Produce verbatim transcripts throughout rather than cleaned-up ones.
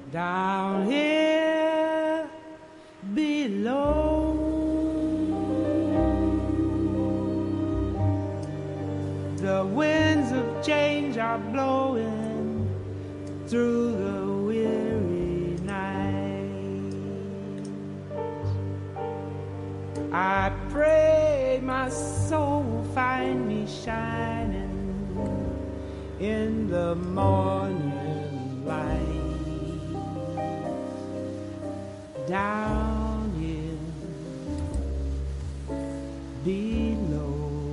down here below. The winds of change are blowing through the weary night. I pray my soul will find me shining in the morning light. Down here below.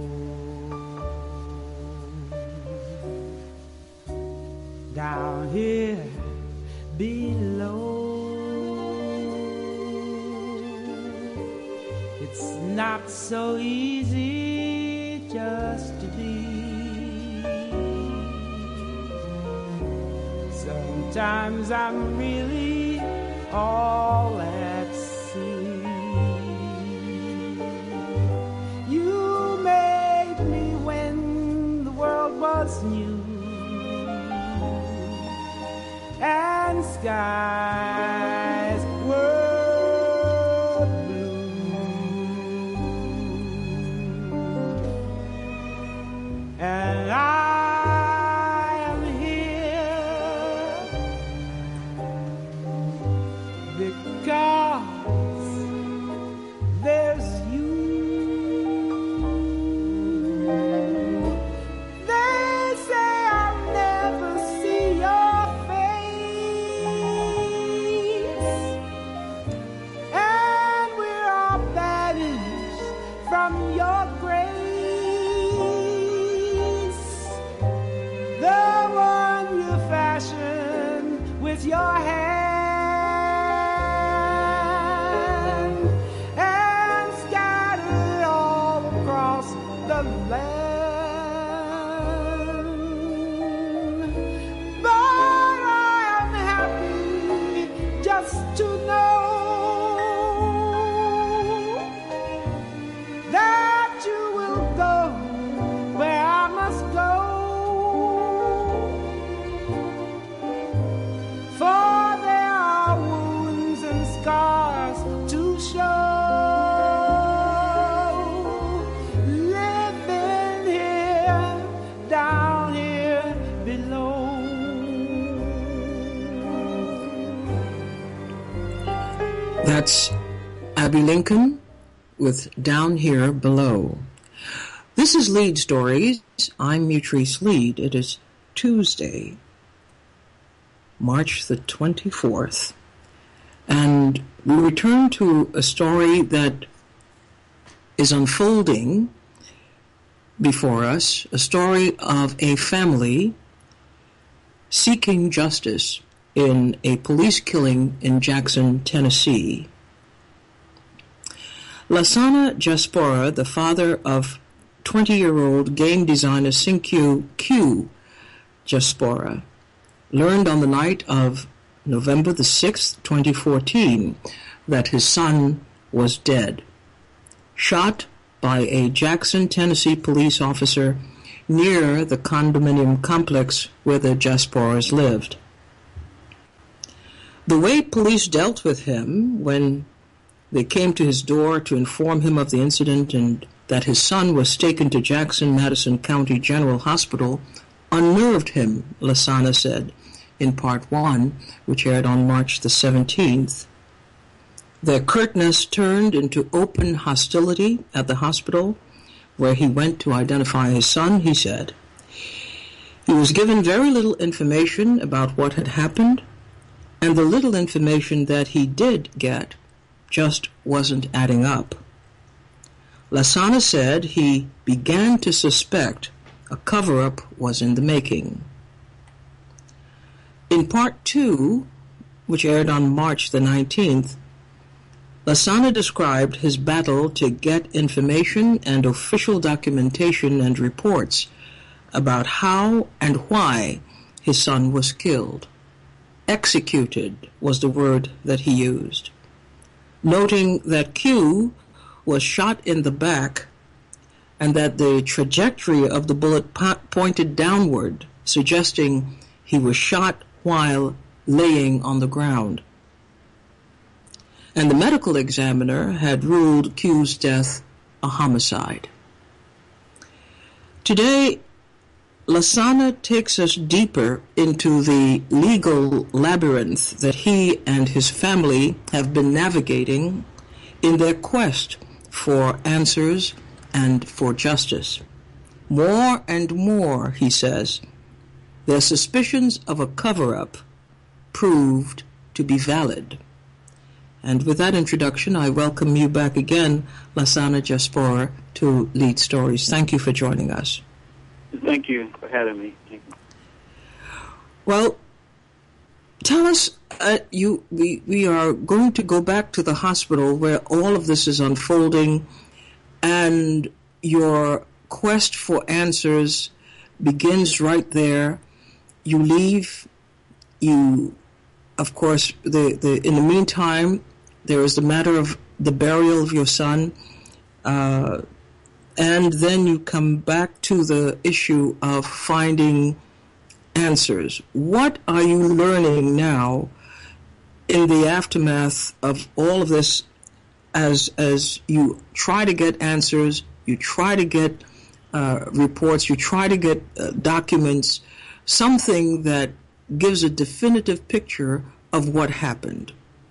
Down here below. It's not so easy just to be. Sometimes I'm really all at sea. You made me when the world was new and skies were blue, and I am here because there's you. They say I'll never see your from your grace, the one you fashioned with your hand and scattered all across the land. But I am happy just to know that you will go where I must go, for there are wounds and scars to show. Living here, down here below. That's Abbey Lincoln with Down Here Below. This is Lead Stories. I'm Mutrice Lead. It is Tuesday, March the twenty-fourth, and we return to a story that is unfolding before us, a story of a family seeking justice in a police killing in Jackson, Tennessee. Lasana Jaspora, the father of twenty-year-old game designer Sinkyu Q Jaspora, learned on the night of November the sixth, twenty fourteen, that his son was dead, shot by a Jackson, Tennessee police officer near the condominium complex where the Jasporas lived. The way police dealt with him when they came to his door to inform him of the incident and that his son was taken to Jackson Madison County General Hospital unnerved him, Lasana said in part one, which aired on March the seventeenth. Their curtness turned into open hostility at the hospital, where he went to identify his son, he said. He was given very little information about what had happened, and the little information that he did get just wasn't adding up. Lasana said he began to suspect a cover-up was in the making. In part two, which aired on March the nineteenth, Lasana described his battle to get information and official documentation and reports about how and why his son was killed. Executed was the word that he used, noting that Q was shot in the back and that the trajectory of the bullet po- pointed downward, suggesting he was shot while laying on the ground. And the medical examiner had ruled Q's death a homicide. Today, Lasana takes us deeper into the legal labyrinth that he and his family have been navigating in their quest for answers and for justice. More and more, he says, their suspicions of a cover-up proved to be valid. And with that introduction, I welcome you back again, Lasana Jaspor, to Lead Stories. Thank you for joining us. Thank you for having me. Thank you. Well, tell us, uh, you we, we are going to go back to the hospital where all of this is unfolding, and your quest for answers begins right there. You leave, you, of course, the, the in the meantime, there is the matter of the burial of your son, uh, and then you come back to the issue of finding answers. What are you learning now in the aftermath of all of this as as you try to get answers, you try to get uh, reports, you try to get uh, documents, something that gives a definitive picture of what happened?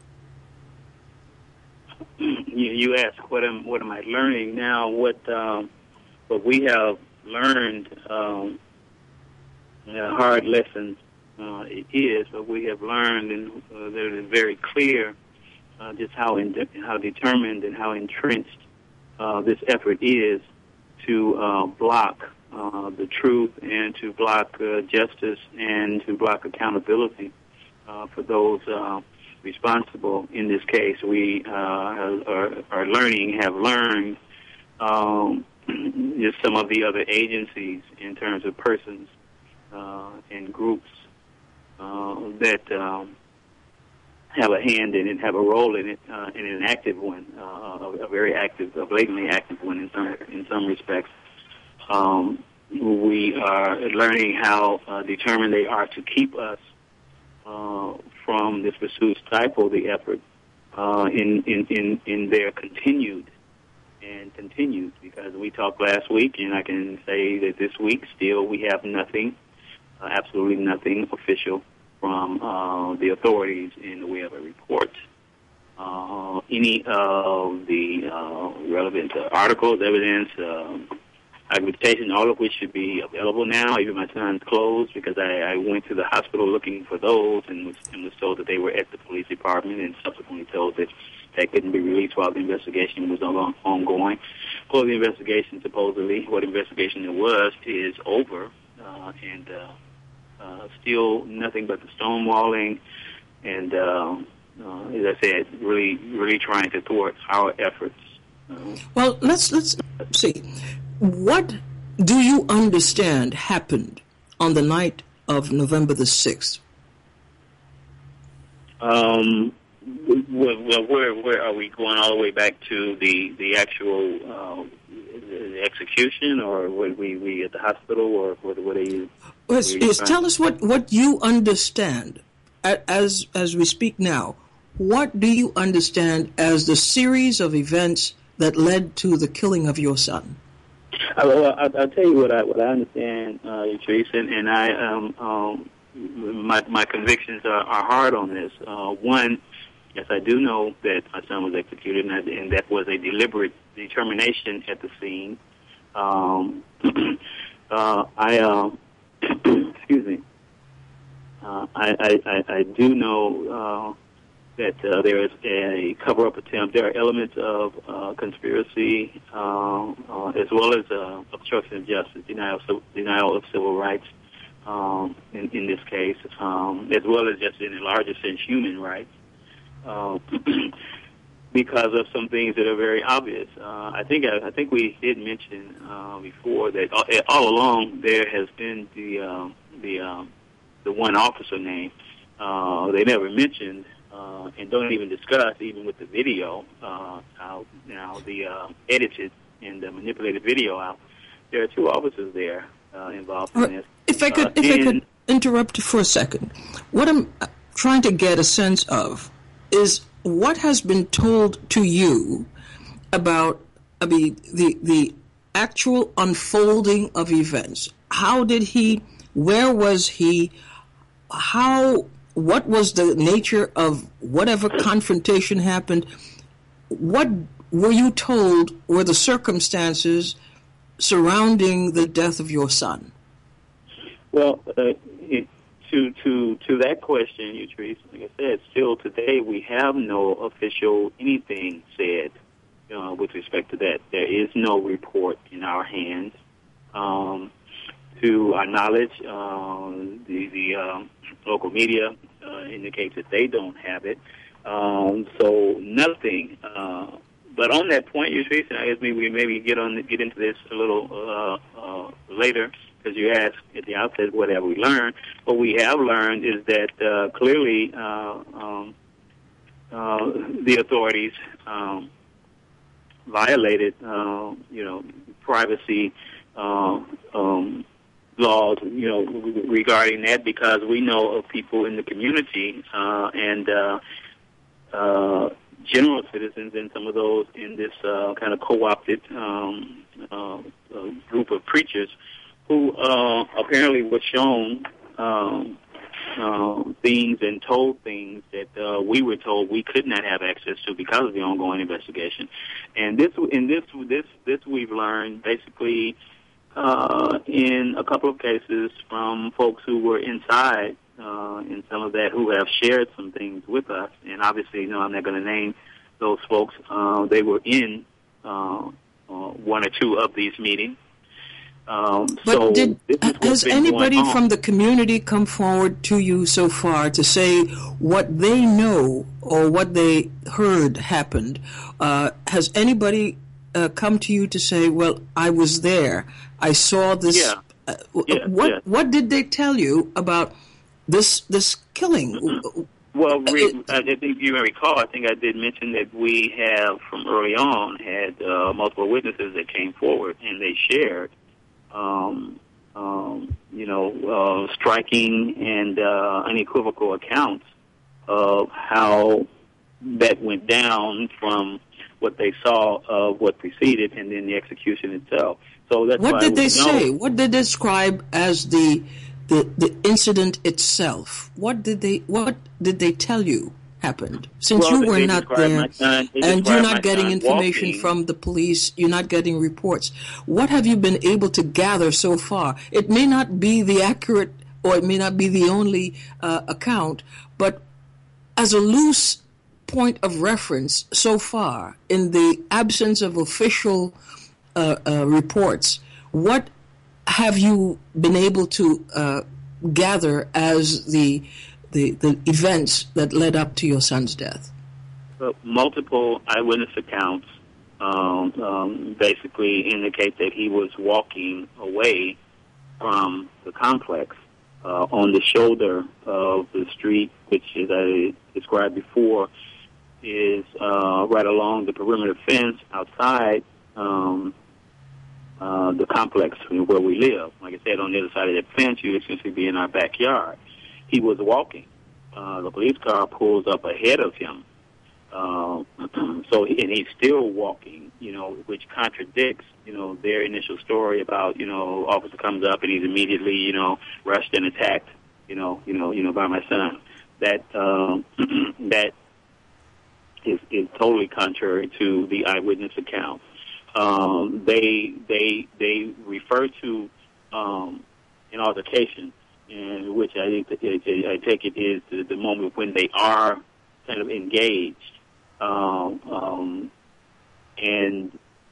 You, you ask what am what am I learning now? What um, what we have learned, um, uh, hard lessons uh, it is, but we have learned, and uh, they're very clear, uh, just how in, how determined and how entrenched uh, this effort is to uh, block uh, the truth and to block uh, justice and to block accountability uh, for those Uh, responsible in this case. We uh, are, are learning, have learned um, just some of the other agencies in terms of persons uh, and groups uh, that um, have a hand in it, have a role in it, uh, and an active one, uh, a very active, a blatantly active one in some in some respects. Um, we are learning how uh, determined they are to keep us Uh, from this pursuit, stifle the effort uh, in, in, in, in their continued and continued, because we talked last week, and I can say that this week still we have nothing, uh, absolutely nothing official from uh, the authorities in the way of a report. Uh, any of the uh, relevant uh, articles, evidence, uh, documentation, all of which should be available now. Even my son's clothes, because I, I went to the hospital looking for those and was, and was told that they were at the police department, and subsequently told that they couldn't be released while the investigation was on, ongoing. Well, the investigation, supposedly, what investigation it was, is over, uh, and uh, uh, still nothing but the stonewalling, and uh, uh, as I said, really, really trying to thwart our efforts. Uh, well, let's let's see. What do you understand happened on the night of November the sixth? Um, well, where where are we going? All the way back to the the actual uh, the execution, or were we we at the hospital, or what? What are you? Well, it's, it's, tell us what, what you understand as as we speak now. What do you understand as the series of events that led to the killing of your son? I, well, I, I'll tell you what I what I understand, uh, Trace, and, and I um, um, my my convictions are, are hard on this. Uh, one, yes, I do know that my son was executed, and, I, and that was a deliberate determination at the scene. Um, uh, I uh, excuse me. Uh, I, I I do know. Uh, that uh, there is a cover-up attempt. There are elements of uh, conspiracy uh, uh, as well as uh, obstruction of justice, denial of, denial of civil rights um, in, in this case, um, as well as just in a larger sense human rights, uh, because of some things that are very obvious. Uh, I think I, I think we did mention uh, before that all, all along there has been the uh, the uh, the one officer name. Uh, they never mentioned. Uh, and don't even discuss, even with the video, uh, how now the uh, edited and the manipulated video out. There are two officers there uh, involved in this. If I could, uh, if I could interrupt for a second, what I'm trying to get a sense of is what has been told to you about, I mean, the the actual unfolding of events. How did he, where was he, how, what was the nature of whatever confrontation happened? What were you told were the circumstances surrounding the death of your son? Well, uh, it, to to to that question, Utrice, like I said, still today we have no official anything said uh, with respect to that. There is no report in our hands. Um, to our knowledge, uh, the the um, local media uh, indicates that they don't have it. Um, so nothing. Uh, but on that point, Utrice, I guess maybe we maybe get on get into this a little uh, uh, later. Because you asked at the outset, what have we learned? What we have learned is that uh, clearly uh, um, uh, the authorities um, violated, uh, you know, privacy uh, um, laws, you know, regarding that, because we know of people in the community uh, and uh, uh, general citizens, and some of those in this uh, kind of co-opted um, uh, uh, group of preachers who uh, apparently were shown um, uh, things and told things that uh, we were told we could not have access to because of the ongoing investigation. And this, in this, this, this we've learned basically uh, in a couple of cases from folks who were inside uh, in some of that, who have shared some things with us. And obviously, you know, I'm not going to name those folks. Uh, they were in uh, uh, one or two of these meetings. Um, but so did, has anybody from the community come forward to you so far to say what they know or what they heard happened? Uh, has anybody uh, come to you to say, well, I was there, I saw this? Yeah. Uh, yeah, what yeah. what did they tell you about this this killing? Well, re- I think you may recall, I think I did mention that we have, from early on, had uh, multiple witnesses that came forward, and they shared Um, um, you know, uh, striking and uh, unequivocal accounts of how that went down from what they saw of what preceded and then the execution itself. So that's what why did they know. say? What did they describe as the, the the incident itself? What did they What did they tell you happened? Since well, you were they not there, son, and you're not getting son information walking. from the police, you're not getting reports. What have you been able to gather so far? It may not be the accurate, or it may not be the only uh, account, but as a loose point of reference so far, in the absence of official uh, uh, reports, what have you been able to uh, gather as the The, the events that led up to your son's death? Uh, multiple eyewitness accounts um, um, basically indicate that he was walking away from the complex uh, on the shoulder of the street, which, as I described before, is uh, right along the perimeter fence outside um, uh, the complex where we live. Like I said, on the other side of that fence, you'd essentially be in our backyard. He was walking. Uh, the police car pulls up ahead of him. Uh, so, and he's still walking, you know, which contradicts, you know, their initial story about, you know, officer comes up and he's immediately, you know, rushed and attacked, you know, you know, you know, by my son. That, um, that is, is totally contrary to the eyewitness account. Um, they, they, they refer to, um, an altercation, in which I think I take it is the, the moment when they are kind of engaged, um, um, and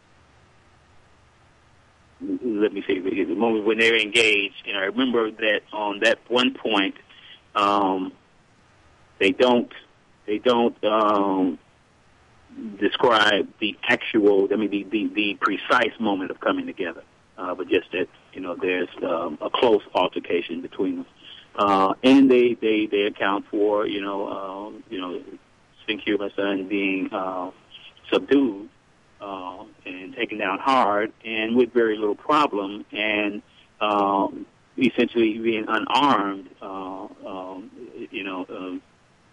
let me say the moment when they're engaged. And I remember that on that one point, um, they don't they don't um, describe the actual, I mean, the, the, the precise moment of coming together. Uh, but just that, you know, there's um, a close altercation between them. Uh, and they, they, they account for, you know, um, you know, Q, my son, being uh, subdued uh, and taken down hard and with very little problem, and um, essentially being unarmed, uh, um, you know, um,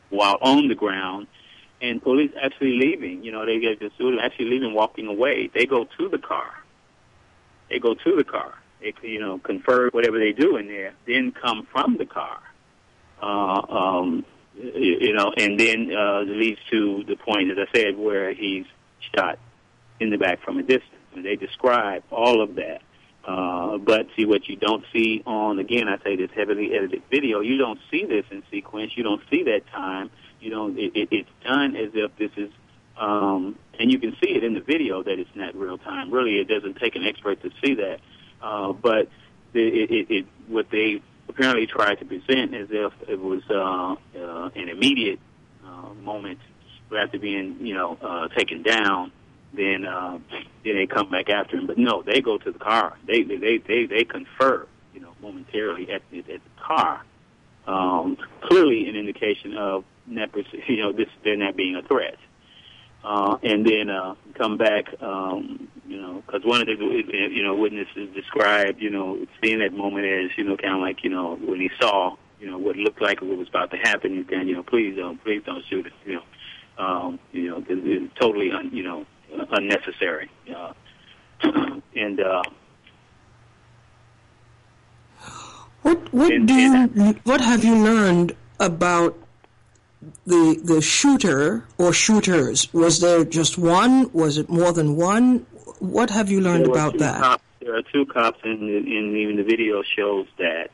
while on the ground, and police actually leaving. You know, they get the student actually leaving, walking away. They go to the car. They go to the car. They, you know, confer whatever they do in there, then come from the car. Uh, um, you, you know, and then uh, it leads to the point, as I said, where he's shot in the back from a distance. And they describe all of that. Uh, but see, what you don't see on, again, I say this heavily edited video, you don't see this in sequence. You don't see that time. You don't. It, it, it's done as if this is, um, and you can see it in the video that it's not real time. Really, it doesn't take an expert to see that. Uh, but the, it, it, it, what they apparently tried to present as if it was uh, uh, an immediate uh, moment after being, you know, uh, taken down. Then, uh, then they come back after him. But no, they go to the car. They they they they confer, you know, momentarily at the, at the car. Um, clearly, an indication of not, you know, this they're not being a threat. Uh, and then uh, come back, um, you know, because one of the you know witnesses described, you know, seeing that moment as, you know, kind of like, you know, when he saw, you know, what looked like what was about to happen, you can, you know, please don't, please don't shoot us, you know, um, you know, it's totally, un, you know. unnecessary. Uh, and uh, what what and, do you, and, what have you learned about the the shooter or shooters? Was there just one? Was it more than one? What have you learned about that? Cops, there are two cops, and in even the video shows that.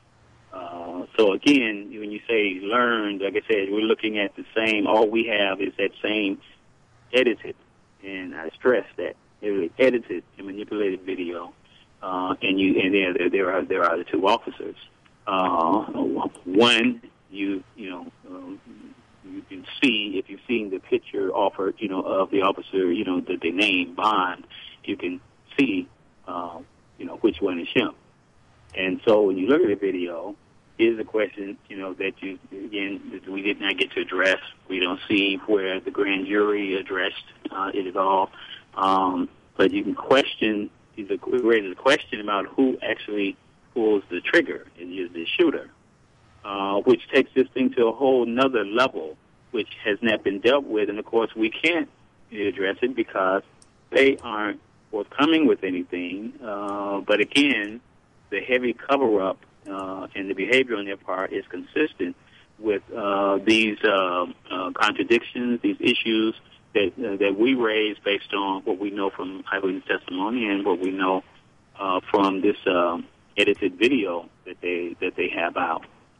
Uh, so again, when you say learned, like I said, we're looking at the same. All we have is that same edited. And I stress that it edited and manipulated video, uh, and you and there there are there are the two officers. Uh, one, you you know um, you can see if you've seen the picture offered, you know, of the officer, you know, that they name Bond, you can see uh, you know which one is him. And so when you look at the video, is a question, you know, that you, again, we did not get to address. We don't see where the grand jury addressed uh, it at all. Um, but you can question, you raise a question about who actually pulls the trigger, and is the shooter, uh, which takes this thing to a whole nother level, which has not been dealt with. And, of course, we can't address it because they aren't forthcoming with anything. Uh, but, again, the heavy cover-up Uh, and the behavior on their part is consistent with uh, these uh, uh, contradictions, these issues that uh, that we raise based on what we know from eyewitness testimony and what we know uh, from this uh, edited video that they that they have out.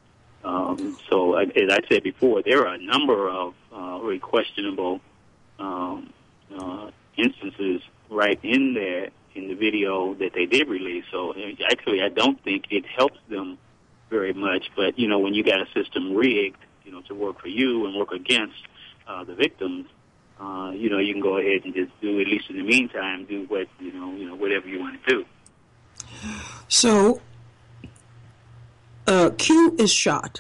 Um, so, as I said before, there are a number of uh, very questionable um, uh, instances right in there in the video that they did release. So actually, I don't think it helps them very much. But, you know, when you got a system rigged, you know, to work for you and work against uh, the victims, uh, you know, you can go ahead and just do, at least in the meantime, do what, you know, you know, whatever you want to do. So, uh, Q is shot.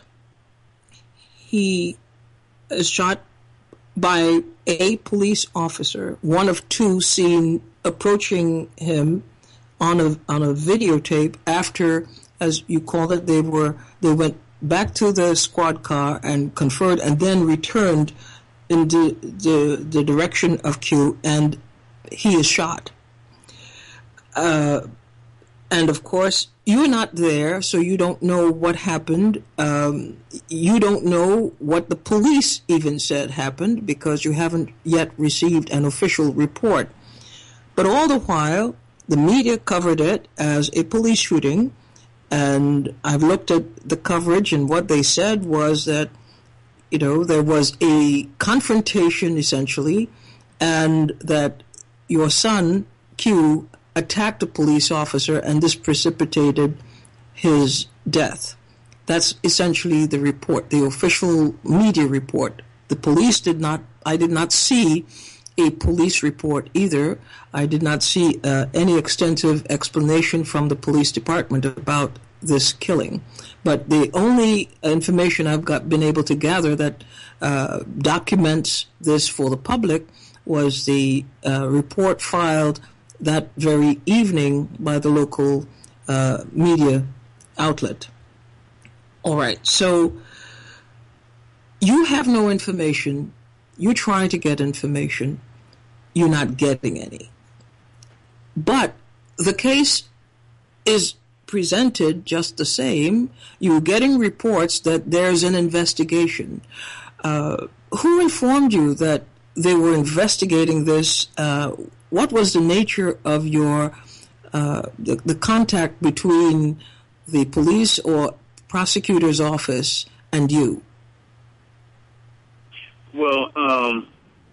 He is shot by a police officer, one of two seen approaching him on a on a videotape after, as you call it, they were they went back to the squad car and conferred, and then returned in the the, the direction of Q, and he is shot. Uh, and of course, you're not there, so you don't know what happened. Um, you don't know what the police even said happened because you haven't yet received an official report. But all the while, the media covered it as a police shooting, and I've looked at the coverage, and what they said was that, you know, there was a confrontation, essentially, and that your son, Q, attacked a police officer, and this precipitated his death. That's essentially the report, the official media report. The police did not, I did not see a police report either. I did not see uh, any extensive explanation from the police department about this killing. But the only information I've got been able to gather that uh, documents this for the public was the uh, report filed that very evening by the local uh, media outlet. All right, so you have no information, you're trying to get information, you're not getting any. But the case is presented just the same. You're getting reports that there's an investigation. Uh, who informed you that they were investigating this? Uh, what was the nature of your uh, the, the contact between the police or prosecutor's office and you? Well, um,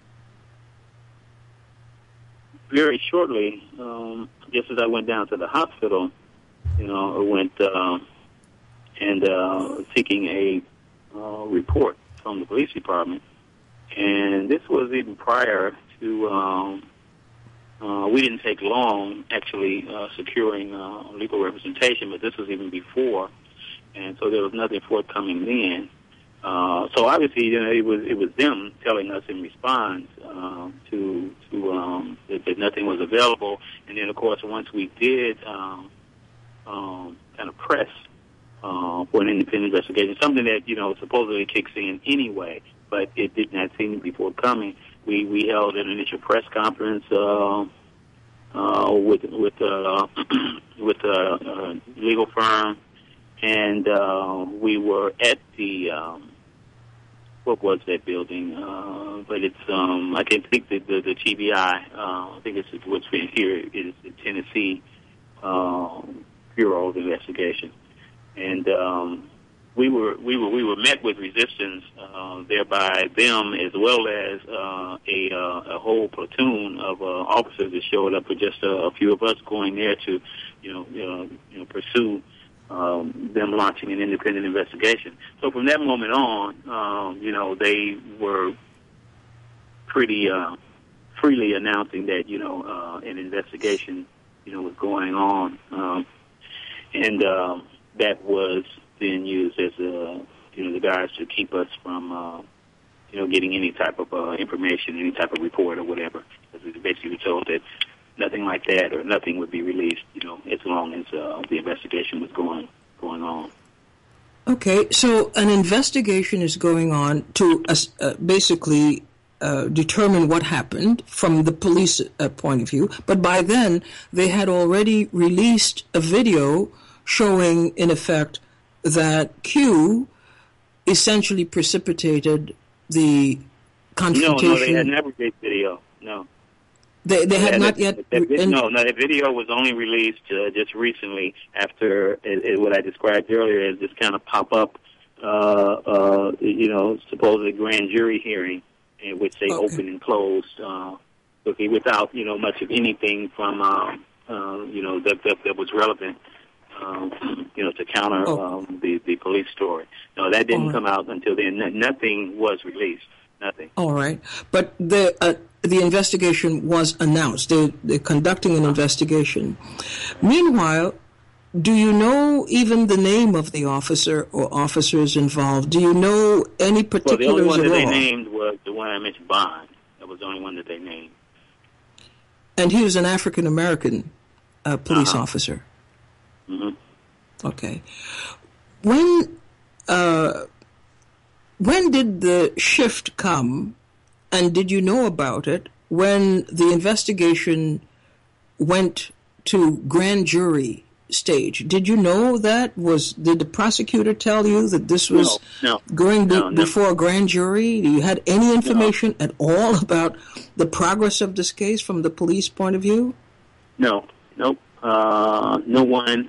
very shortly, um, just as I went down to the hospital, you know, I went uh, and uh, seeking a uh, report from the police department, and this was even prior to. Um, uh, we didn't take long actually uh, securing uh, legal representation, but this was even before, and so there was nothing forthcoming then. Uh, so obviously, you know, it was it was them telling us in response uh, to to um, that, that nothing was available, and then of course once we did um, um, kind of press uh, for an independent investigation, something that you know supposedly kicks in anyway, but it did not seem to be forthcoming. We we held an initial press conference uh, uh, with with uh, with a, a legal firm, and uh, we were at the. Um, What was that building? Uh, but it's, um, I can't think the, the, the T B I, uh, I think it's what's been here is the Tennessee uh, Bureau of Investigation. And um, we were we were, we were met with resistance uh, there by them as well as uh, a, uh, a whole platoon of uh, officers that showed up with just a, a few of us going there to, you know, uh, you know pursue Um, them launching an independent investigation. So from that moment on, um, you know, they were pretty uh, freely announcing that, you know, uh, an investigation, you know, was going on. Um, and um, that was then used as, a, you know, the guys to keep us from, uh, you know, getting any type of uh, information, any type of report or whatever. Because we were basically told that nothing like that or nothing would be released, you know, as long as uh, the investigation was going going on. Okay, so an investigation is going on to uh, uh, basically uh, determine what happened from the police uh, point of view, but by then they had already released a video showing, in effect, that Q essentially precipitated the confrontation. No, no, they had never released video, no. They they had yeah, not that, yet. That, that, in, no, no. That video was only released uh, just recently after it, it, what I described earlier as this kind of pop up, uh, uh, you know, supposedly grand jury hearing in which they okay. opened and closed, uh, okay, without you know much of anything from um, uh, you know that, that that was relevant, um, you know, to counter oh. um, the the police story. No, that didn't right. come out until then. Nothing was released. Nothing. All right, but the. Uh, The investigation was announced. They, they're conducting an investigation. Meanwhile, do you know even the name of the officer or officers involved? Do you know any particulars at all? Well, the only one that they named was the one I mentioned, Bond. That was the only one that they named. And he was an African-American uh, police uh-huh. officer? Mm-hmm. Okay. When, uh, when did the shift come? And did you know about it when the investigation went to grand jury stage? Did you know that? Was did the prosecutor tell you that this was no, no, going no, be, before a grand jury? Do you had any information no. at all about the progress of this case from the police point of view? No, nope. Uh, no one,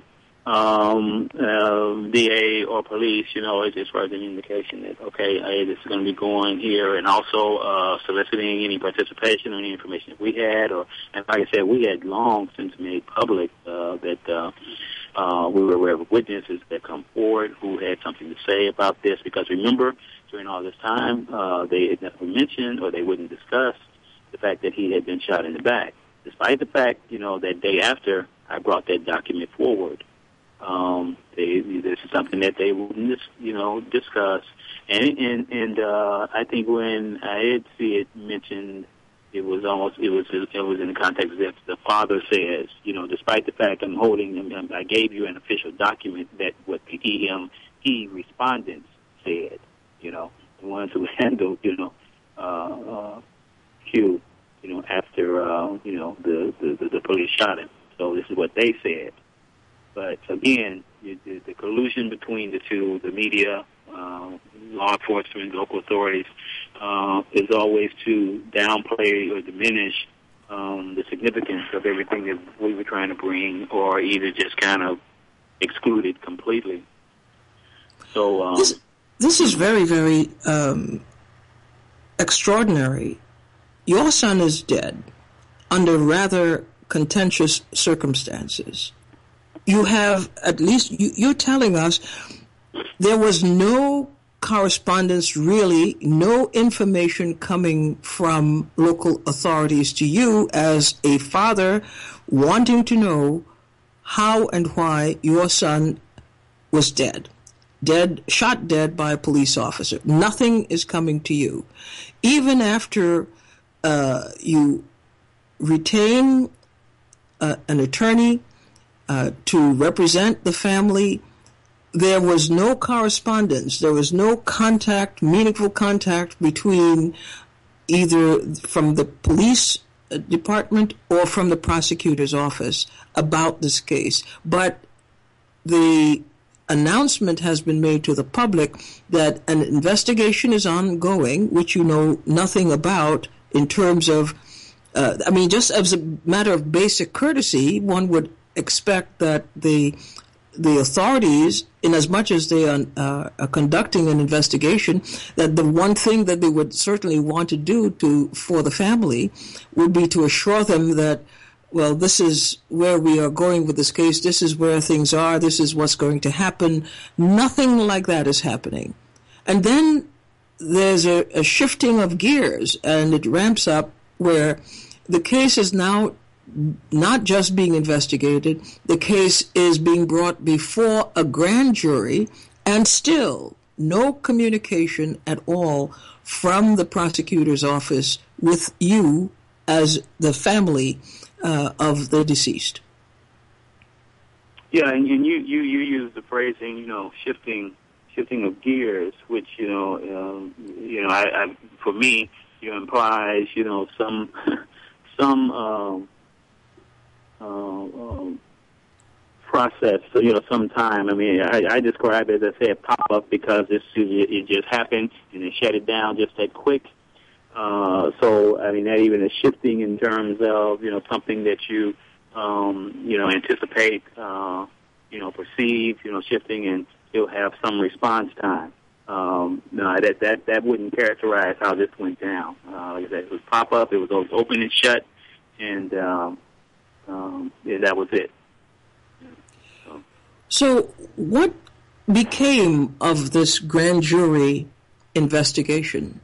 um, uh, D A or police, you know, as, as far as an indication that, okay, hey, this is going to be going here, and also uh, soliciting any participation or any information that we had. Or, and like I said, we had long since made public uh, that uh, uh, we were aware of witnesses that come forward who had something to say about this. Because remember, during all this time, uh, they had never mentioned or they wouldn't discuss the fact that he had been shot in the back. Despite the fact, you know, that day after I brought that document forward, um, they, this is something that they wouldn't, you know, discuss. And and, and uh, I think when I did see it mentioned, it was almost it was it was in the context that the father says, you know, despite the fact I'm holding them, I gave you an official document that what the E M E respondents said, you know. the ones who handled, you know, uh, uh, Q, you know, after, uh, you know, the, the, the police shot him. So this is what they said. But again, the, the collusion between the two, the media, uh, law enforcement, local authorities, uh, is always to downplay or diminish um, the significance of everything that we were trying to bring, or either just kind of exclude it completely. So um, this, this is very, very um, extraordinary. Your son is dead under rather contentious circumstances. You have, at least, you, you're telling us there was no correspondence, really, no information coming from local authorities to you as a father wanting to know how and why your son was dead. Dead, shot dead by a police officer. Nothing is coming to you. Even after uh, you retain uh, an attorney uh, to represent the family, there was no correspondence. There was no contact, meaningful contact between either from the police department or from the prosecutor's office about this case. But the announcement has been made to the public that an investigation is ongoing, which you know nothing about in terms of, uh, I mean, just as a matter of basic courtesy, one would expect that the the authorities, in as much as they are, uh, are conducting an investigation, that the one thing that they would certainly want to do to for the family would be to assure them that, well, this is where we are going with this case, this is where things are, this is what's going to happen. Nothing like that is happening. And then there's a, a shifting of gears, and it ramps up where the case is now not just being investigated, the case is being brought before a grand jury, and still no communication at all from the prosecutor's office with you as the family uh, of the deceased. Yeah, and, and you, you, you use the phrasing, you know, shifting shifting of gears, which, you know, um, you know, I, I, for me, you know, implies, you know, some some um, uh, um, process, you know, some time. I mean, I, I describe it as I said, pop up, because it's, it, it just happened and it shut it down just that quick. Uh, so, I mean, that even is shifting in terms of, you know, something that you, um, you know, anticipate, uh, you know, perceive, you know, shifting, and it'll have some response time. Um, no, that, that, that wouldn't characterize how this went down. Uh, like I said, it was pop up, it was open and shut, and, um, um, yeah, that was it. So, so what became of this grand jury investigation?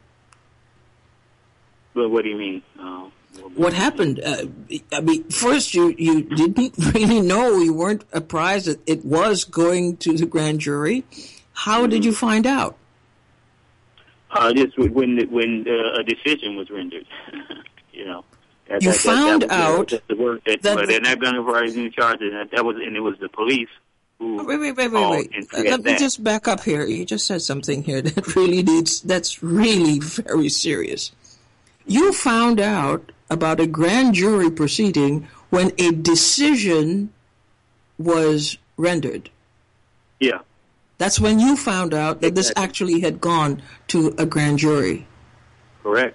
But what do you mean? Uh, what, what happened? Uh, I mean, first you, you didn't really know, you weren't apprised that it was going to the grand jury. How did you find out? Uh, just when when uh, a decision was rendered, you know. That, you that, found that, that out the, the word that, that they're not going to rise any charges. That, that was, and it was the police who. Wait, wait, wait, wait, wait. Uh, let me that. just back up here. You just said something here that really needs. That's really very serious. You found out about a grand jury proceeding when a decision was rendered. Yeah. That's when you found out that exactly. This actually had gone to a grand jury. Correct.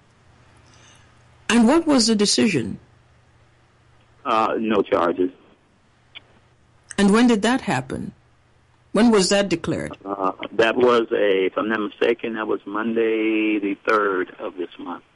And what was the decision? Uh, no charges. And when did that happen? When was that declared? Uh, that was a, if I'm not mistaken, that was Monday the third of this month.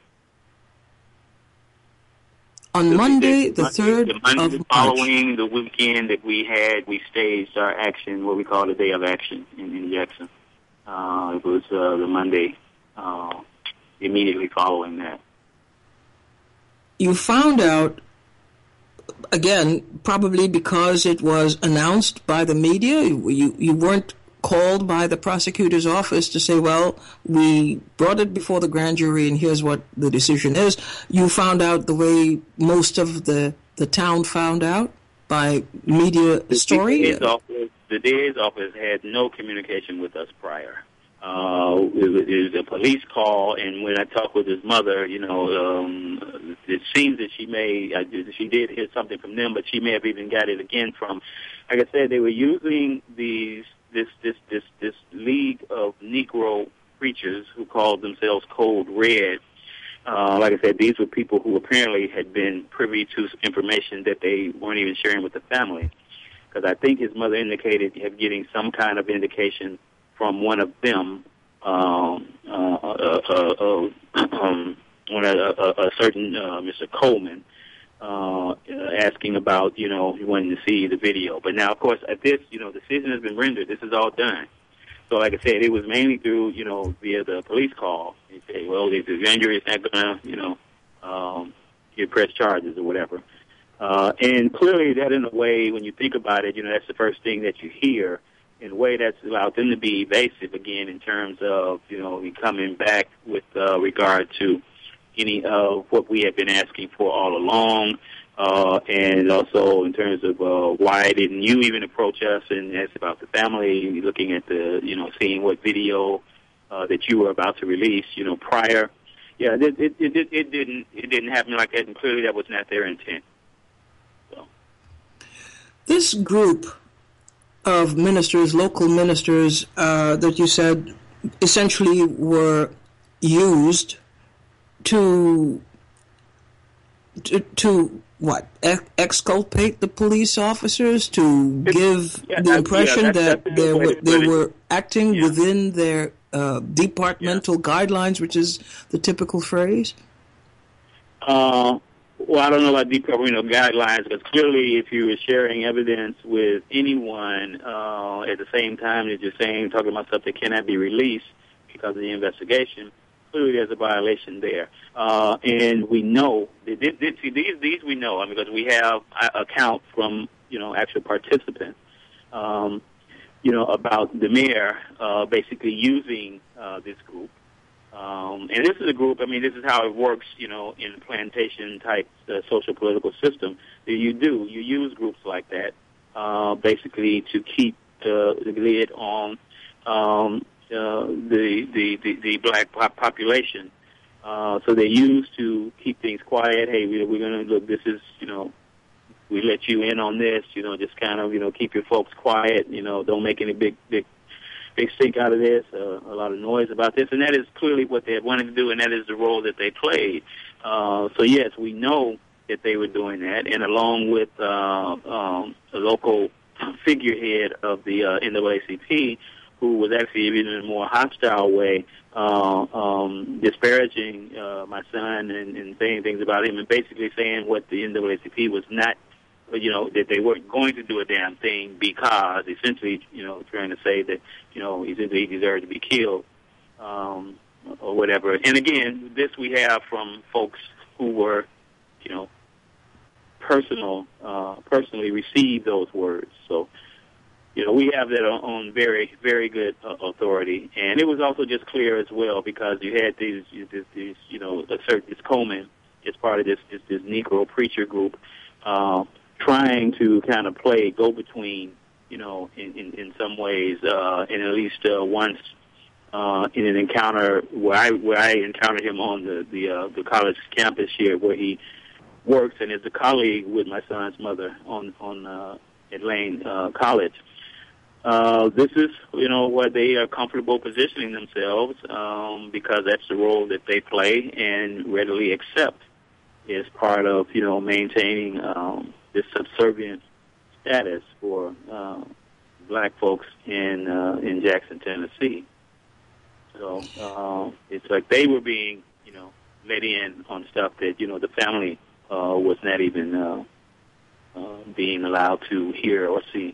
On the, Monday, the, the third the Monday of following March. The weekend that we had, we staged our action, what we call the Day of Action in, in Jackson. Uh, it was uh, the Monday uh, immediately following that. You found out, again, probably because it was announced by the media. You, you weren't called by the prosecutor's office to say, well, we brought it before the grand jury and here's what the decision is. You found out the way most of the, the town found out, by media the story? D A's office, the D A's office had no communication with us prior. Uh, it, was, it was a police call, and when I talked with his mother, you know, um, it seems that she may, uh, she did hear something from them, but she may have even got it again from, like I said, they were using these, this, this, this, this league of Negro preachers who called themselves Code Red. Uh, like I said, these were people who apparently had been privy to information that they weren't even sharing with the family. Because I think his mother indicated of getting some kind of indication from one of them, um, uh, uh, uh, uh, um, a, a, a certain uh, Mister Coleman, uh, asking about, you know, he wanted to see the video. But now, of course, at this, you know, the decision has been rendered. This is all done. So, like I said, it was mainly through, you know, via the police call. They say, well, if the grand jury is not going to, you know, um, get press charges or whatever. Uh, and clearly that, in a way, when you think about it, you know, that's the first thing that you hear. In a way, that's allowed them to be evasive again in terms of, you know, coming back with uh, regard to any of what we have been asking for all along, uh, and also in terms of uh, why didn't you even approach us and ask about the family, looking at the, you know, seeing what video uh, that you were about to release, you know, prior. Yeah, it, it, it, it didn't it didn't happen like that, and clearly that was not their intent. So. This group of ministers, local ministers, uh, that you said essentially were used to to, to what, ex- exculpate the police officers, to give yeah, the impression yeah, that's, that that's they were they it, were acting yeah. within their uh, departmental yeah. guidelines, which is the typical phrase? Uh, well, I don't know about departmental guidelines, because clearly if you were sharing evidence with anyone uh, at the same time that you're saying, talking about stuff that cannot be released because of the investigation, clearly there's a violation there. Uh, and we know, that this, this, these these we know, I mean, because we have account from, you know, actual participants, um, you know, about the mayor uh, basically using uh, this group. Um, and this is a group, I mean, this is how it works, you know, in a plantation-type uh, social political system. That you do, you use groups like that, uh, basically to keep uh, the lid on um, uh, the, the, the, the black population. Uh, so they use to keep things quiet. Hey, we, we're going to, look, this is, you know, we let you in on this, you know, just kind of, you know, keep your folks quiet, you know, don't make any big, big, big stink out of this, uh, a lot of noise about this. And that is clearly what they wanted to do, and that is the role that they played. Uh, so, yes, we know that they were doing that. And along with uh, um, a local figurehead of the uh, N double A C P, who was actually even in a more hostile way, uh, um, disparaging uh, my son and, and saying things about him, and basically saying what the N double A C P was not, you know, that they weren't going to do a damn thing because, essentially, you know, trying to say that, you know, he deserved to be killed, um, or whatever. And again, this we have from folks who were, you know, personal, uh, personally received those words. So, you know, we have that on, on very, very good uh, authority. And it was also just clear as well, because you had these, these, these you know, a certain, this Coleman is part of this, this, this Negro preacher group, uh, trying to kind of play go-between, you know, in, in, in some ways, uh, and at least uh, once uh, in an encounter where I where I encountered him on the the, uh, the college campus here, where he works and is a colleague with my son's mother on on uh, at Lane uh, College. Uh, this is, you know, where they are comfortable positioning themselves, um, because that's the role that they play and readily accept as part of, you know, maintaining um, this subservient status for uh, black folks in uh, in Jackson, Tennessee. So uh, it's like they were being, you know, let in on stuff that, you know, the family uh, was not even uh, uh, being allowed to hear or see.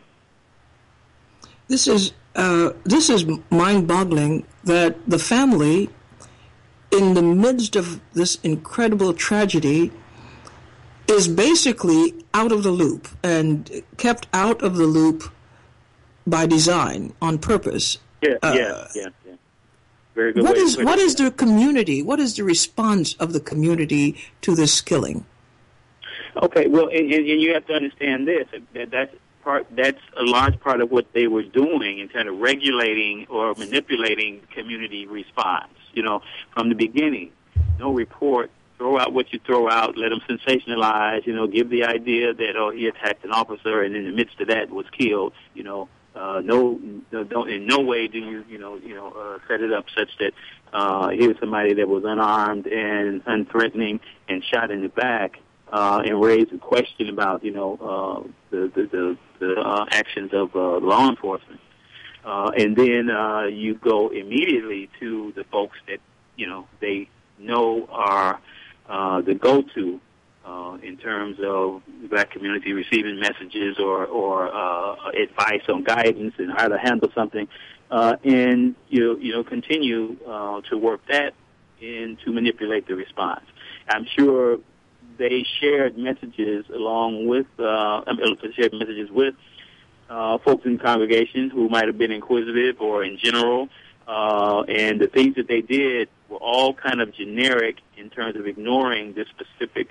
This is uh, this is mind-boggling that the family, in the midst of this incredible tragedy, is basically out of the loop and kept out of the loop by design, on purpose. Yeah, uh, yeah, yeah, yeah. Very good. What way is to what it. is the community? What is the response of the community to this killing? Okay, well, and, and you have to understand this. That that's part. That's a large part of what they were doing in kind of regulating or manipulating community response. You know, from the beginning, no report. Throw out what you throw out. Let them sensationalize. You know, give the idea that oh, he attacked an officer, and in the midst of that was killed. You know, uh, no, no, don't in no way do you you know you know uh, set it up such that uh, here's somebody that was unarmed and unthreatening and shot in the back uh, and raise a question about you know uh, the the the, the uh, actions of uh, law enforcement, uh, and then uh, you go immediately to the folks that you know they know are Uh, the go-to uh, in terms of the black community receiving messages or, or uh, advice on guidance and how to handle something, uh, and you you know continue uh, to work that in to manipulate the response. I'm sure they shared messages along with uh, shared messages with uh, folks in the congregation who might have been inquisitive or in general. Uh, and the things that they did were all kind of generic in terms of ignoring this specific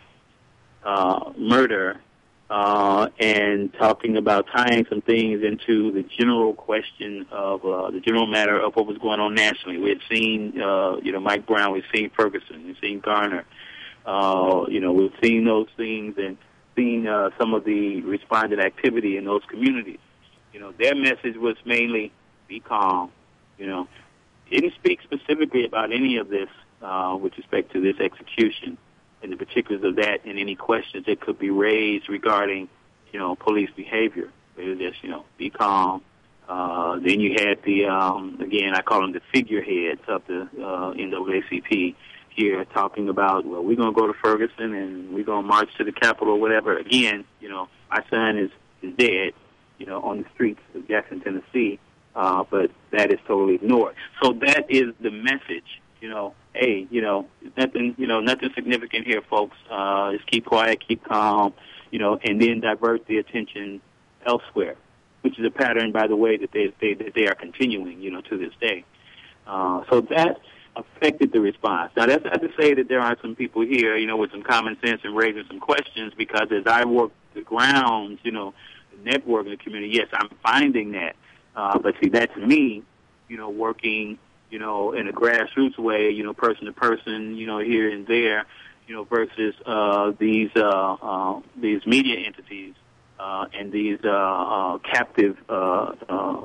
uh, murder uh, and talking about tying some things into the general question of uh, the general matter of what was going on nationally. We had seen, uh, you know, Mike Brown, we've seen Ferguson, we've seen Garner. Uh, you know, we've seen those things and seen uh, some of the respondent activity in those communities. You know, their message was mainly be calm, you know. Didn't speak specifically about any of this uh, with respect to this execution and the particulars of that and any questions that could be raised regarding, you know, police behavior. They were just, you know, be calm. Uh, then you had the, um, again, I call them the figureheads of the uh, N double A C P here talking about, well, we're going to go to Ferguson and we're going to march to the Capitol or whatever. Again, you know, my son is, is dead, you know, on the streets of Jackson, Tennessee. Uh, but that is totally ignored. So that is the message, you know, hey, you know, nothing, you know, nothing significant here, folks. Uh, just keep quiet, keep calm, you know, and then divert the attention elsewhere, which is a pattern, by the way, that they, they, that they are continuing, you know, to this day. Uh, so that affected the response. Now, that's not to say that there aren't some people here, you know, with some common sense and raising some questions, because as I work the grounds, you know, the network in the community, yes, I'm finding that. Uh, but see, that's me, you know, working, you know, in a grassroots way, you know, person to person, you know, here and there, you know, versus uh, these uh, uh, these media entities uh, and these uh, uh, captive uh, uh,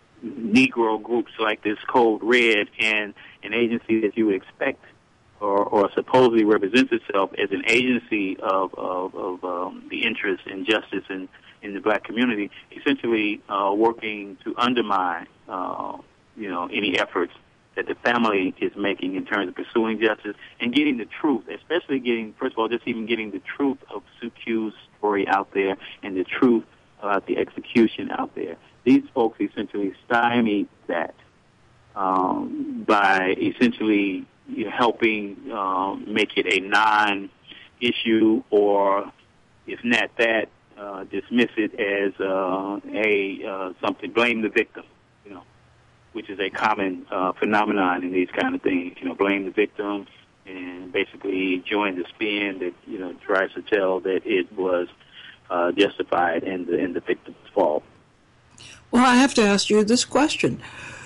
Negro groups like this Code Red and an agency that you would expect or, or supposedly represents itself as an agency of, of, of um, the interest and justice and in the black community, essentially uh, working to undermine, uh, you know, any efforts that the family is making in terms of pursuing justice and getting the truth, especially getting, first of all, just even getting the truth of Sue Q's story out there and the truth about the execution out there. These folks essentially stymied that um, by essentially you know, helping um, make it a non-issue or, if not that, Uh, dismiss it as uh, a uh, something, blame the victim, you know, which is a common uh, phenomenon in these kind of things. You know, blame the victim and basically join the spin that you know tries to tell that it was uh, justified and the and the victim's fault. Well, I have to ask you this question.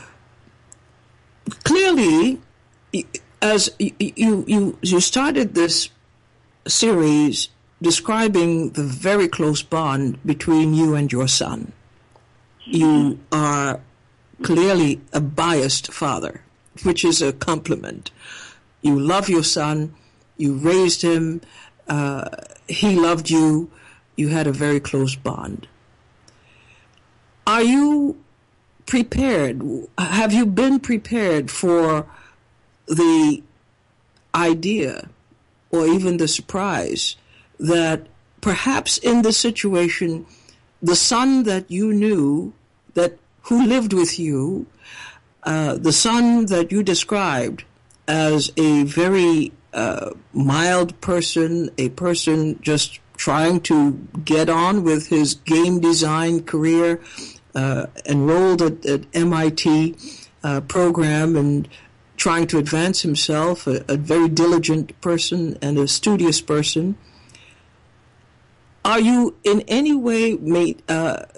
Clearly, as you you you started this series describing the very close bond between you and your son. You are clearly a biased father, which is a compliment. You love your son. You raised him. Uh, he loved you. You had a very close bond. Are you prepared? Have you been prepared for the idea or even the surprise that perhaps in this situation, the son that you knew, that who lived with you, uh, the son that you described as a very uh, mild person, a person just trying to get on with his game design career, uh, enrolled at, at M I T uh, program and trying to advance himself, a, a very diligent person and a studious person. Are you in any way made, uh,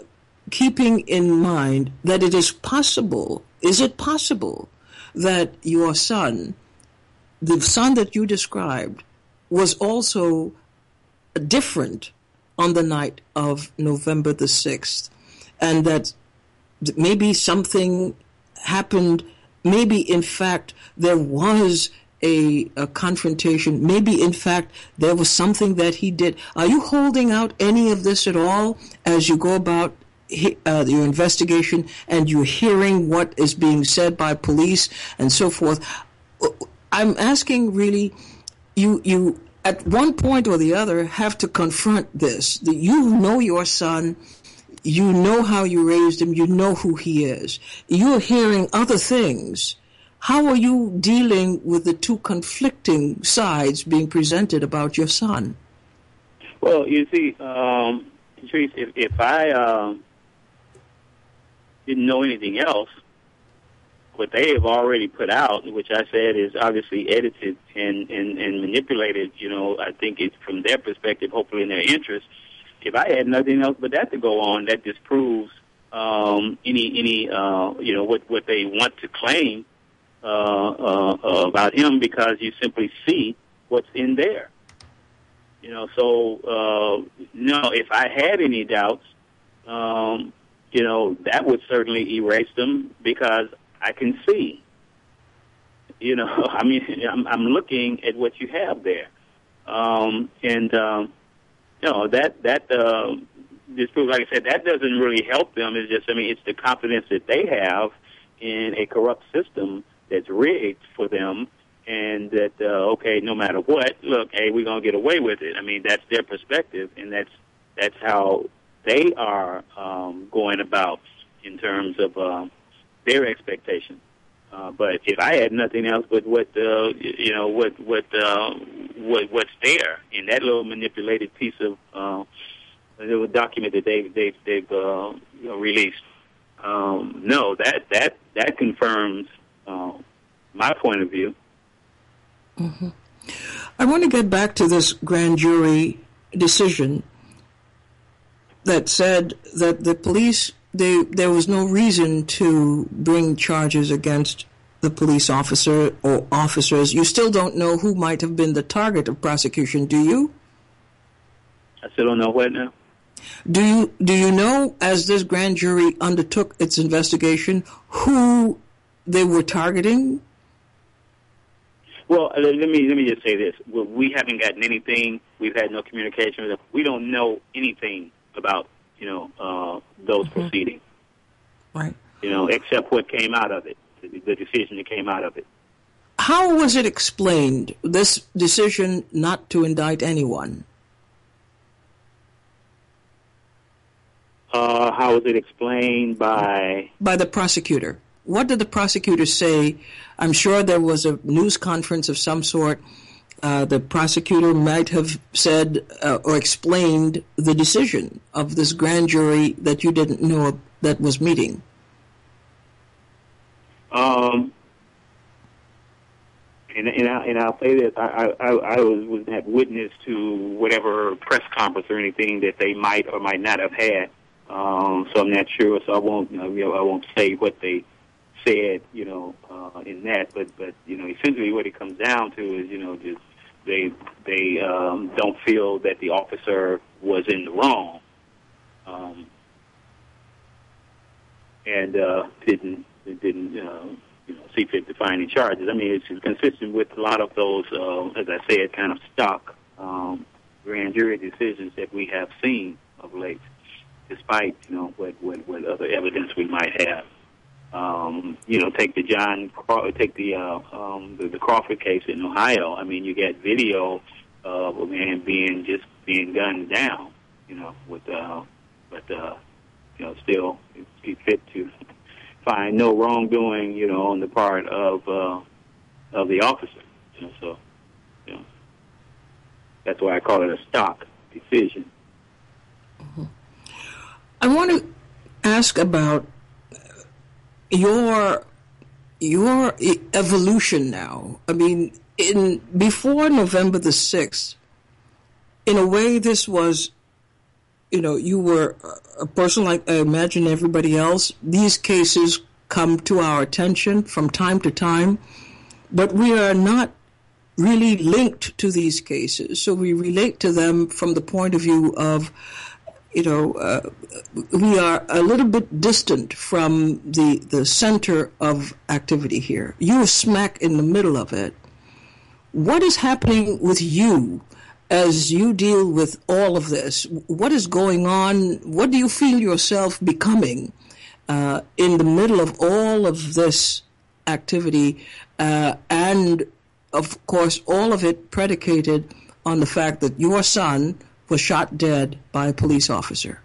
keeping in mind that it is possible, is it possible that your son, the son that you described, was also different on the night of November the sixth, and that maybe something happened, maybe in fact there was a, a confrontation, maybe in fact there was something that he did. Are you holding out any of this at all as you go about uh, your investigation and you're hearing what is being said by police and so forth? I'm asking really, you you at one point or the other have to confront this. That you know your son, you know how you raised him, you know who he is. You're hearing other things. How are you dealing with the two conflicting sides being presented about your son? Well, you see, um, Patrice, if, if I uh, didn't know anything else, what they have already put out, which I said is obviously edited and, and, and manipulated, you know, I think it's from their perspective, hopefully in their interest. If I had nothing else but that to go on, that disproves um, any, any uh, you know, what, what they want to claim uh, uh, uh, about him, because you simply see what's in there. You know, so, uh, no, if I had any doubts, um, you know, that would certainly erase them, because I can see, you know, I mean, I'm, I'm looking at what you have there. Um, and, um, you know, that, that, uh, this proof, like I said, that doesn't really help them. It's just, I mean, it's the confidence that they have in a corrupt system that's rigged for them, and that, uh, okay, no matter what, look, hey, we're going to get away with it. I mean, that's their perspective, and that's, that's how they are, um, going about in terms of, um, their expectation. Uh, but if I had nothing else but what, uh, you know, what, what, uh, what, what's there in that little manipulated piece of, uh, little document that they, they, they've, uh, you know, released, um, no, that, that, that confirms, uh, my point of view. Mm-hmm. I want to get back to this grand jury decision that said that the police, They, there was no reason to bring charges against the police officer or officers. You still don't know who might have been the target of prosecution, do you? I still don't know what now. Do you do you know, as this grand jury undertook its investigation, who they were targeting? Well, let me let me just say this: we haven't gotten anything. We've had no communication with them. We don't know anything about, you know, uh, those mm-hmm. proceedings. Right. You know, except what came out of it, the, the decision that came out of it. How was it explained, this decision not to indict anyone? Uh, how was it explained by? By the prosecutor. What did the prosecutor say? I'm sure there was a news conference of some sort. Uh, the prosecutor might have said uh, or explained the decision of this grand jury that you didn't know that was meeting. Um, and and, I, and I'll say this: I, I, I was was not witness to whatever press conference or anything that they might or might not have had. Um, so I'm not sure. So I won't, you know, I won't say what they said, you know, uh, in that. But but you know, essentially, what it comes down to is, you know, just. They they um, don't feel that the officer was in the wrong, um, and uh, didn't didn't uh, you know, see fit to find any charges. I mean, it's consistent with a lot of those, uh, as I said, kind of stock um, grand jury decisions that we have seen of late, despite, you know, what what, what other evidence we might have. Um, you know, take the John, take the, uh, um, the the Crawford case in Ohio. I mean, you get video of a man being just being gunned down. You know, with uh, but uh, you know, still see fit to find no wrongdoing. You know, on the part of uh, of the officer. You know, so you know, that's why I call it a stock decision. Mm-hmm. I want to ask about your your evolution now. I mean, in before November the sixth, in a way, this was you know, you were a person like, I imagine, everybody else. These cases come to our attention from time to time, but we are not really linked to these cases. So we relate to them from the point of view of, you know, uh, we are a little bit distant from the, the center of activity here. You are smack in the middle of it. What is happening with you as you deal with all of this? What is going on? What do you feel yourself becoming uh, in the middle of all of this activity? Uh, and, of course, all of it predicated on the fact that your son was shot dead by a police officer.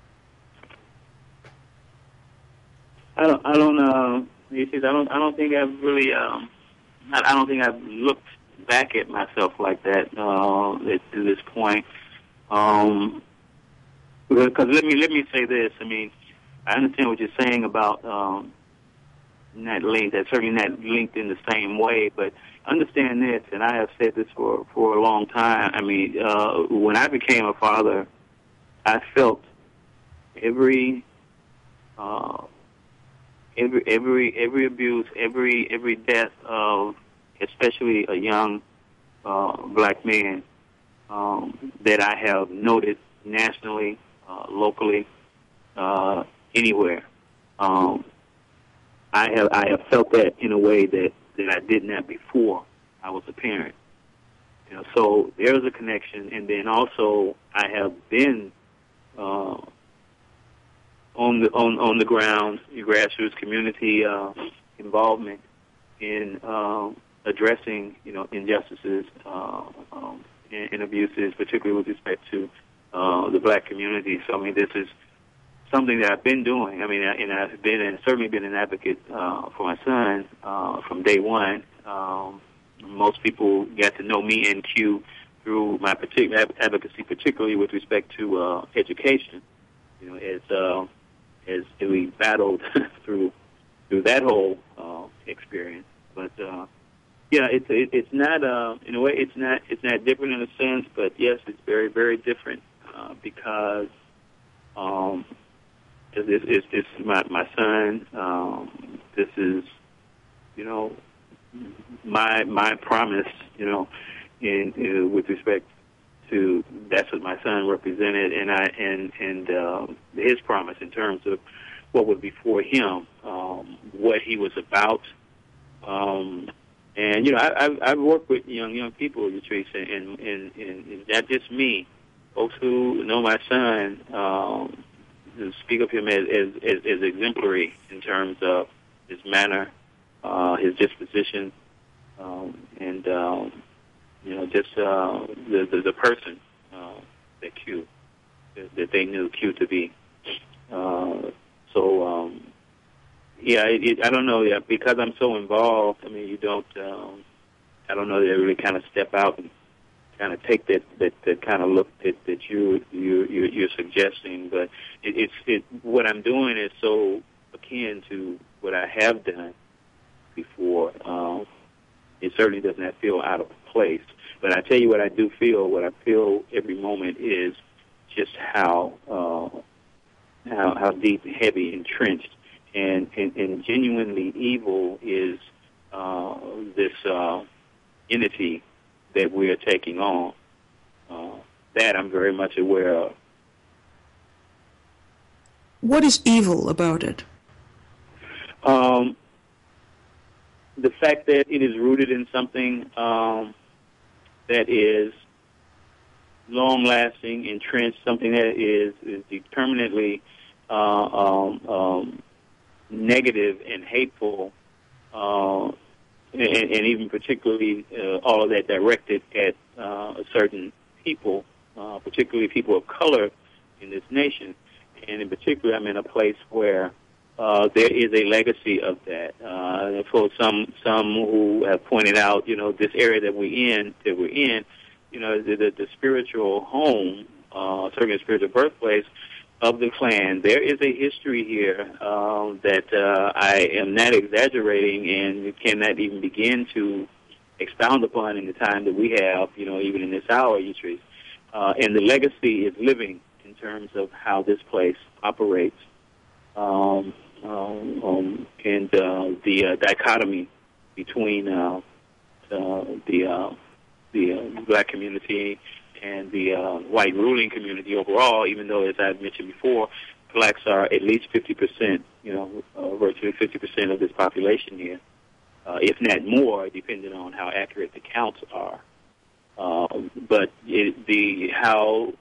I don't. I don't. Uh, I don't. I don't think I've really. Um, I, I don't think I've looked back at myself like that uh, at, to this point. Um, because let me let me say this. I mean, I understand what you're saying about um, not linked. That's certainly not linked in the same way. But understand this, and I have said this for for a long time. I mean, uh, when I became a father, I felt every. Uh, Every every every abuse, every every death of, especially a young uh, black man um, that I have noted nationally, uh, locally, uh, anywhere. Um, I have I have felt that in a way that, that I did not before I was a parent. You know, so there is a connection, and then also I have been. Uh, On the on, on the ground, grassroots community uh, involvement in uh, addressing, you know, injustices uh, um, and, and abuses, particularly with respect to uh, the black community. So, I mean, this is something that I've been doing. I mean, I, and I've been and certainly been an advocate uh, for my son uh, from day one. Um, most people got to know me and Q through my particular advocacy, particularly with respect to uh, education. You know, as uh, as we battled through through that whole uh, experience, but uh, yeah, it's it, it's not uh, in a way it's not it's not different in a sense, but yes, it's very very different uh, because um, it's, it's, it's my my son. Um, this is you know my my promise, you know, in, in with respect to that's what my son represented, and I and and uh, his promise in terms of what was before him, um, what he was about, um, and you know I, I've, I've worked with young young people, Latrice, and and, and not just me, folks who know my son, um, who speak of him as, as as as exemplary in terms of his manner, uh, his disposition, um, and. Um, You know, just uh, the, the the person uh, that Q that, that they knew Q to be. Uh, so um, yeah, it, it, I don't know. Yeah, because I'm so involved. I mean, you don't. Um, I don't know. They really kind of step out and kind of take that that, that kind of look that, that you you you're, you're suggesting. But it, it's it, what I'm doing is so akin to what I have done before. Um, it certainly does not feel out of place. But I tell you what I do feel, what I feel every moment is just how uh, how, how deep, heavy, entrenched, and, and, and genuinely evil is uh, this uh, entity that we are taking on. Uh, that I'm very much aware of. What is evil about it? Um, the fact that it is rooted in something um, that is long-lasting, entrenched, something that is, is determinately uh, um, um, negative and hateful, uh, and, and even particularly uh, all of that directed at uh, certain people, uh, particularly people of color in this nation. And in particular, I'm in a place where Uh, there is a legacy of that. Uh, for some, some who have pointed out, you know, this area that we're in, that we're in, you know, the, the, the spiritual home, uh, certainly the spiritual birthplace of the Klan. There is a history here uh, that uh, I am not exaggerating and cannot even begin to expound upon in the time that we have, you know, even in this hour, Utrice. Uh, and the legacy is living in terms of how this place operates, um, um, um, and uh, the uh, dichotomy between uh, uh, the uh, the uh, black community and the uh, white ruling community overall. Even though, as I mentioned before, blacks are at least fifty percent, you know, uh, virtually fifty percent of this population here, uh, if not more, depending on how accurate the counts are. Um, but it, the how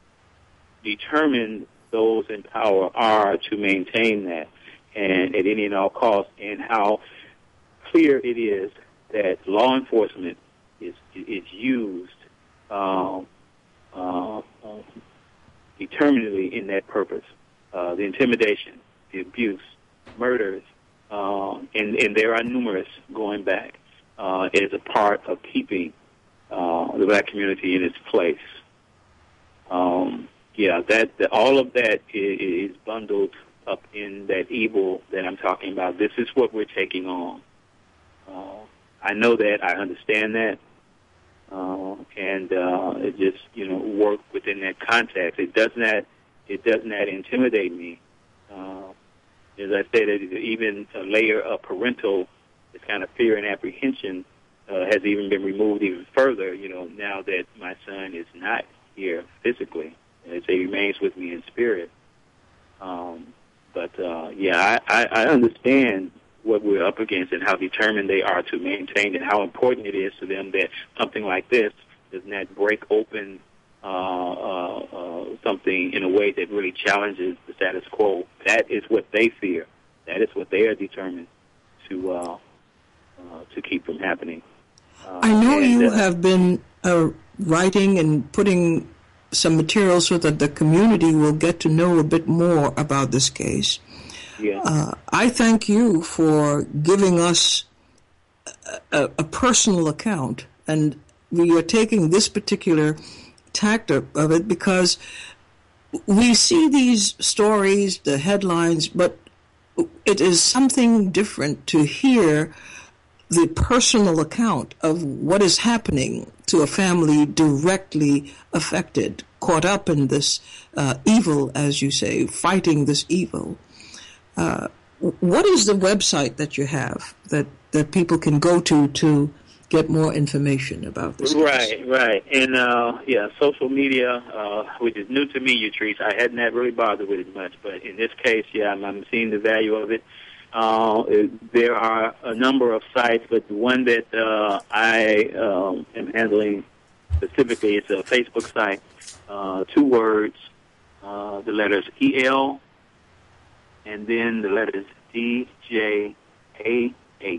determined those in power are to maintain that, and at any and all costs, and how clear it is that law enforcement is is used um, uh, uh, determinedly in that purpose. Uh, the intimidation, the abuse, murders, uh, and, and there are numerous going back, uh, is a part of keeping uh, the black community in its place. Um, yeah, that, that all of that is, is bundled up in that evil that I'm talking about. This is what we're taking on. Uh, I know that. I understand that. Uh, and uh, it just, you know, work within that context. It does not, it does not intimidate me. Uh, as I said, even a layer of parental, this kind of fear and apprehension uh, has even been removed even further, you know, now that my son is not here physically. As he remains with me in spirit. Um, but, uh, yeah, I, I, I understand what we're up against and how determined they are to maintain it, how important it is to them that something like this does not break open uh, uh, uh, something in a way that really challenges the status quo. That is what they fear. That is what they are determined to uh, uh, to keep from happening. Uh, I know and, you uh, have been uh, writing and putting some material so that the community will get to know a bit more about this case. Yeah. Uh, I thank you for giving us a, a, a personal account, and we are taking this particular tact of it because we see these stories, the headlines, but it is something different to hear the personal account of what is happening to a family directly affected, caught up in this uh, evil, as you say, fighting this evil. Uh, what is the website that you have that, that people can go to to get more information about this case? Right, right. And, uh, yeah, social media, uh, which is new to me, Yatrice. I had not really bothered with it much, but in this case, yeah, I'm, I'm seeing the value of it. Uh, it, there are a number of sites, but the one that uh, I um, am handling specifically is a Facebook site, uh, two words, uh, the letters E L, and then the letters D J A H.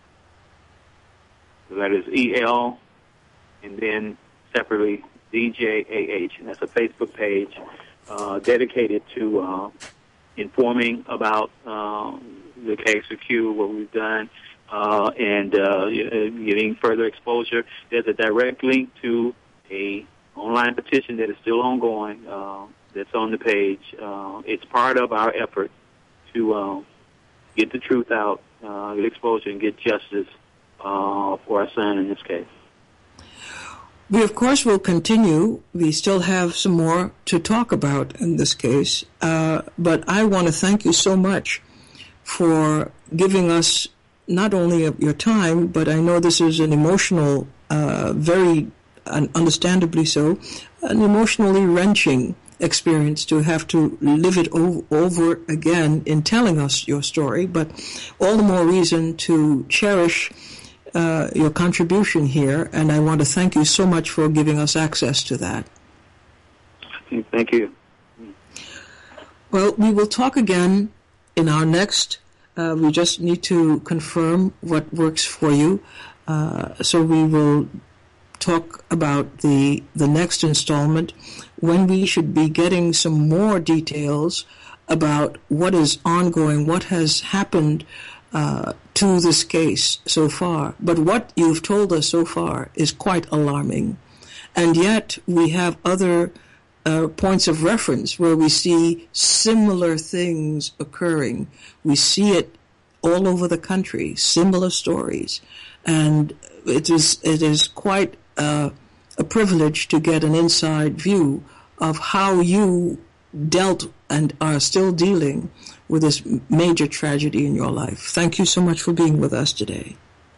The letters E L, and then separately D J A H. And that's a Facebook page uh, dedicated to uh, informing about uh, the case of Q, what we've done, uh, and uh, getting further exposure. There's a direct link to a online petition that is still ongoing uh, that's on the page. Uh, it's part of our effort to uh, get the truth out, uh, get exposure, and get justice uh, for our son in this case. We, of course, will continue. We still have some more to talk about in this case, uh, but I want to thank you so much for giving us not only your time, but I know this is an emotional, uh, very uh, understandably so, an emotionally wrenching experience to have to live it o- over again in telling us your story, but all the more reason to cherish uh, your contribution here, and I want to thank you so much for giving us access to that. Thank you. Well, we will talk again in our next. Uh, we just need to confirm what works for you, uh, so we will talk about the the next installment when we should be getting some more details about what is ongoing, what has happened uh, to this case so far. But what you've told us so far is quite alarming. And yet we have other uh, points of reference where we see similar things occurring. We see it all over the country, similar stories. And it is it is quite uh, a privilege to get an inside view of how you dealt and are still dealing with this major tragedy in your life. Thank you so much for being with us today.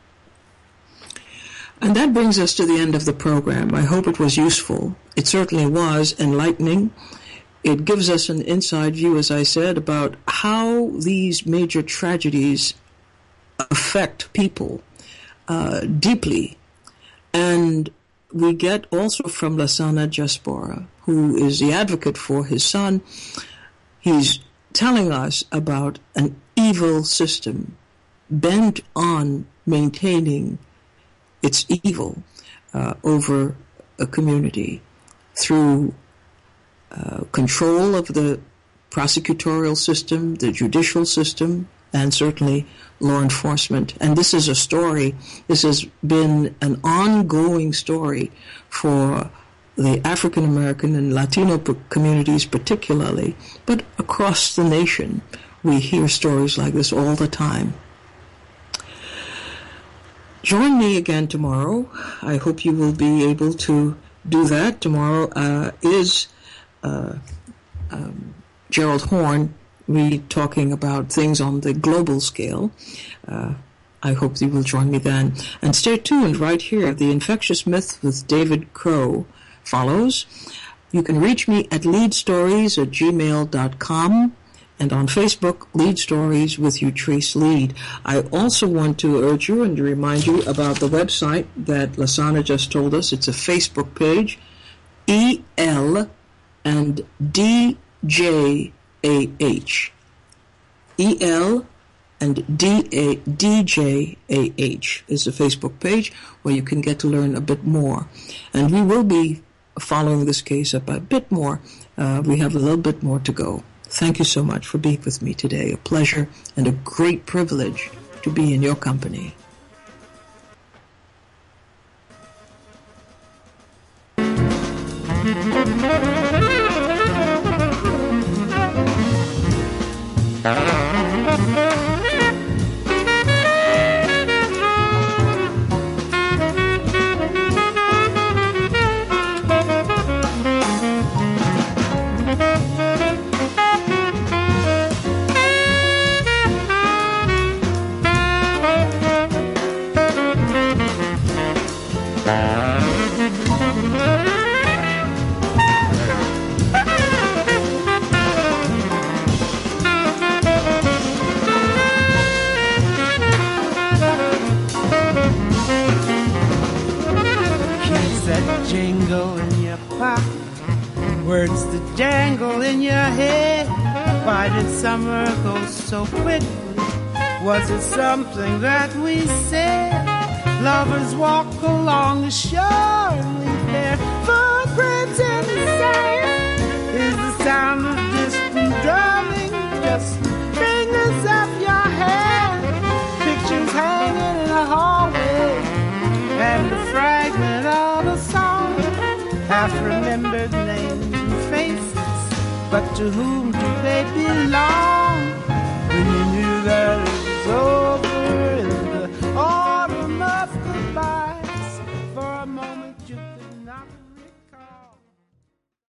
And that brings us to the end of the program. I hope it was useful. It certainly was enlightening. It gives us an inside view, as I said, about how these major tragedies affect people uh, deeply. And we get also from Lasana Diaspora, who is the advocate for his son, he's telling us about an evil system bent on maintaining its evil uh, over a community through uh, control of the prosecutorial system, the judicial system, and certainly law enforcement. And this is a story, this has been an ongoing story for the African American and Latino communities particularly, but across the nation we hear stories like this all the time. Join me again tomorrow. I hope you will be able to do that. Tomorrow uh, is uh, um, Gerald Horn, we talking about things on the global scale. Uh, I hope you will join me then. And stay tuned right here. The Infectious Myth with David Crow follows. You can reach me at leadstories at gmail dot com and on Facebook, Lead Stories with Utrice Lead. I also want to urge you and to remind you about the website that Lasana just told us. It's a Facebook page, E L and D J A H. E L and D A D J A H is a Facebook page where you can get to learn a bit more. And we will be following this case up a bit more. Uh, we have a little bit more to go. Thank you so much for being with me today. A pleasure and a great privilege to be in your company. Jingle in your pocket, words that jangle in your head. Why did summer go so quickly? Was it something that we said? Lovers walk along the shore and leave their footprints in the sand. Is the sound of distant drumming just the fingers of your hand? Pictures hanging in a hallway and a fragment of a song, half-remembered names and faces, but to whom do they belong? When you knew that